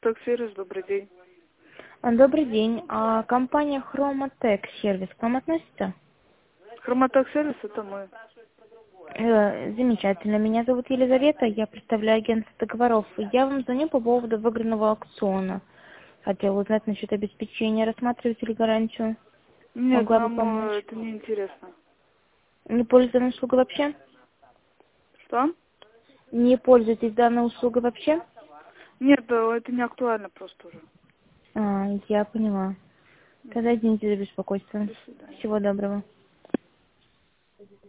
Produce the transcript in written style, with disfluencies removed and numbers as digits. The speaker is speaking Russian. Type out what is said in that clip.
Таксервис, добрый день. Добрый день. Компания Хромотек сервис к вам относится? Хромотаксервис это мы. Замечательно. Меня зовут Елизавета, я представляю агентство договоров. Я вам звоню по поводу выигранного аукциона. Хотела узнать насчет обеспечения. Рассматриваете ли гарантию? Нет, Могла бы нам помочь. это не интересно. Не пользуетесь данной услугой вообще? Что? Не пользуетесь данной услугой вообще? Нет, это не актуально просто уже. Я поняла. Тогда извините за беспокойство. До свидания. Всего доброго.